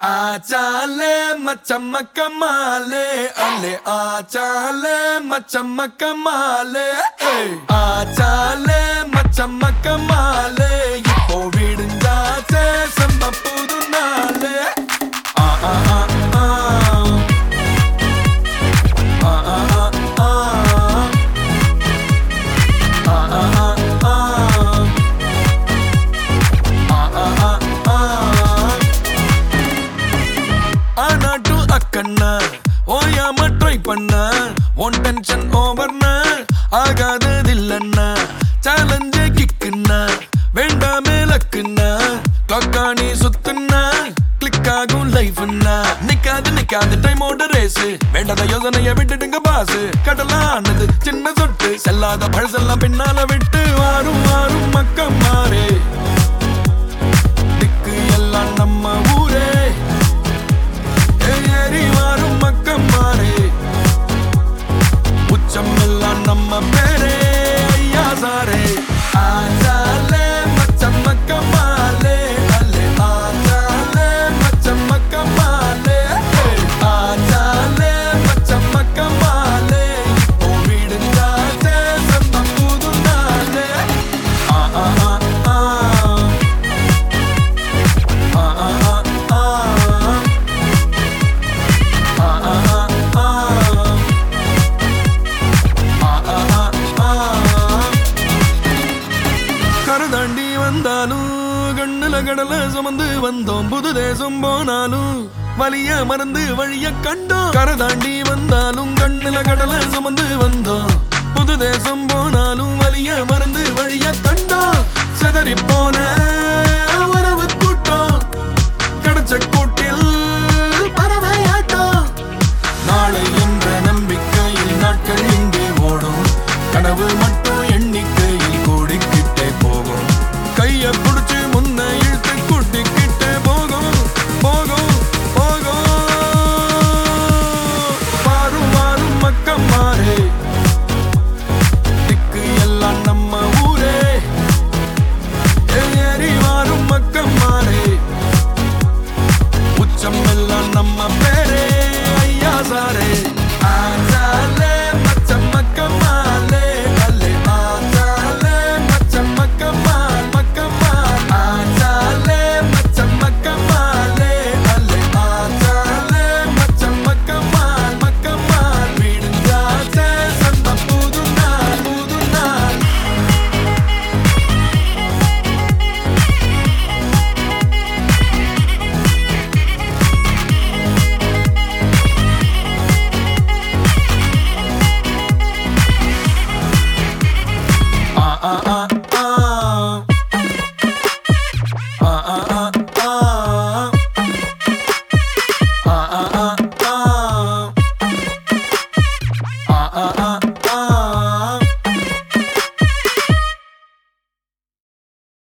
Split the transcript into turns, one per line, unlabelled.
Achale machamakkamale alle achale machamakkamale achale machamakkamale ipo vidunjache samba pudu naale கண்ணா ஓயாம try பண்ண one tension ஓவர்னா ஆகாததில்லண்ணா சேலஞ்ச கிக்குன்னா வேண்டாமே லக்குன்னா கிளாக்கானி சுத்துன்னா click ஆகும் லைஃப்னா நிக்காது டைமோட race வேண்டாத யோசனைய விட்டுடுங்க பாஸ் கடலானது சின்ன சொட்டு செல்லாத பழசெல்லாம் பின்னால விட்டு வாரும் மக்கம் மாறே திக்கு எல்லாம் நம்ம ஊரே வாரும் மக்கம் மாறே உச்சம் எல்லாம் நம்ம பேரே ஐயா சாரே ஆச்சாலே மச்சம் மக்கம் மாலே அல்லே ஆச்சாலே மச்சம் மக்கம் மாலே ஆச்சாலே மச்சம் மக்கம் மாலே இப்போ வீடுந்தாச்சே சம்பம் புது நாளே கரதாண்டி வந்தாலும் கண்ணுல கடல சுமந்து வந்தோம் புது தேசம் போனாலும் வலிய மறந்து வழிய கண்டோம் கரதாண்டி வந்தாலும் கண்ணுல கடல சுமந்து வந்தோம் புது தேசம் போனாலும் வலிய மறந்து வழிய கண்டோம் செதறி போன வரவு கூட்டம் கிடைச்ச கூட்டில் பறவையாட்டம் நாளை என்ற நம்பிக்கையில் நாட்கள் இங்கே ஓடும் கனவு மட்டும் எண்ணிக்கையில் கூடிக்கிட்டே போகும் கைய புடிச்சு முன்ன இழுத்து கூட்டிக்கிட்டே போகும் வாரும் மக்கம் மாறே திக்கு எல்லாம் நம்ம ஊரே ஏறி வாரும் மக்கம் மாறே உச்சம் எல்லாம் நம்ம பேரே ஐயா சாரே ஆச்சாலே மச்சம் மக்கம் மாலே அல்லே ஆச்சாலே மச்சம் மக்கம் மால் ஆச்சாலே மச்சம் மக்கம் மாலே அல்லே ஆச்சாலே மச்சம் மக்கம் மால் வீடுஞ்சாச்சே சம்ப புது நாள் ah ah ah ah ah ah ah